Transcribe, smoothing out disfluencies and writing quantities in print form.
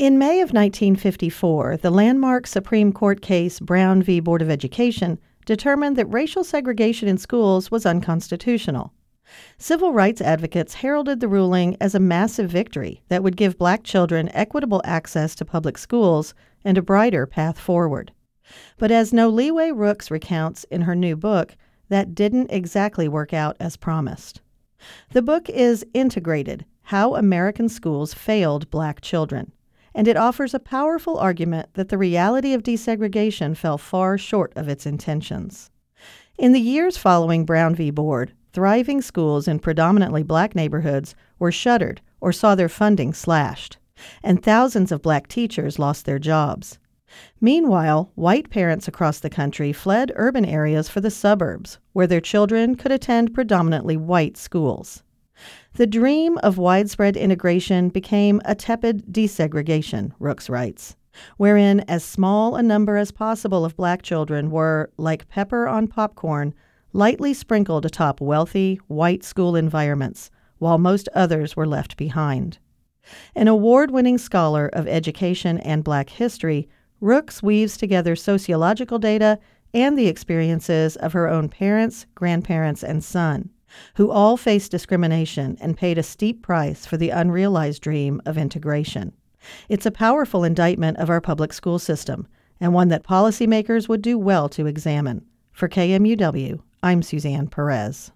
In May of 1954, the landmark Supreme Court case Brown v. Board of Education determined that racial segregation in schools was unconstitutional. Civil rights advocates heralded the ruling as a massive victory that would give black children equitable access to public schools and a brighter path forward. But as Noliwe Rooks recounts in her new book, that didn't exactly work out as promised. The book is Integrated: How American Schools Failed Black Children, and it offers a powerful argument that the reality of desegregation fell far short of its intentions. In the years following Brown v. Board, thriving schools in predominantly black neighborhoods were shuttered or saw their funding slashed, and thousands of black teachers lost their jobs. Meanwhile, white parents across the country fled urban areas for the suburbs, where their children could attend predominantly white schools. The dream of widespread integration became a tepid desegregation, Rooks writes, wherein as small a number as possible of black children were, like pepper on popcorn, lightly sprinkled atop wealthy, white school environments, while most others were left behind. An award-winning scholar of education and black history, Rooks weaves together sociological data and the experiences of her own parents, grandparents, and son, who all faced discrimination and paid a steep price for the unrealized dream of integration. It's a powerful indictment of our public school system, and one that policymakers would do well to examine. For KMUW, I'm Suzanne Perez.